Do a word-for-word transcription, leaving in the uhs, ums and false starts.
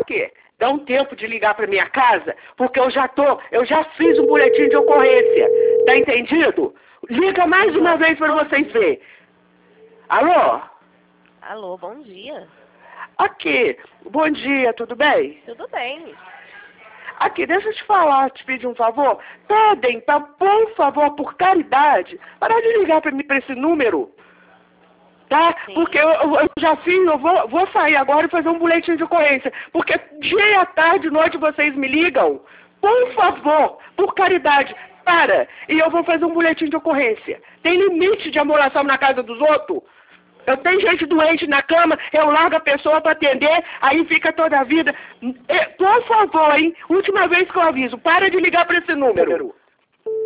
quê? Dá um tempo de ligar para minha casa, porque eu já tô, eu já fiz um boletim de ocorrência. Tá entendido? Liga mais uma vez para vocês verem. Alô? Alô, bom dia. Aqui, bom dia, tudo bem? Tudo bem. Aqui, deixa eu te falar, te pedir um favor. Pedem, tá, por favor, por caridade, parar de ligar para mim para esse número. Tá? Sim. Porque eu, eu, eu já fiz, eu vou, vou sair agora e fazer um boletim de ocorrência. Porque dia, tarde, noite vocês me ligam. Por favor, por caridade, para. E eu vou fazer um boletim de ocorrência. Tem limite de amoração na casa dos outros? Eu tenho gente doente na cama, eu largo a pessoa para atender, aí fica toda a vida. Por favor, hein? Última vez que eu aviso, para de ligar para esse número.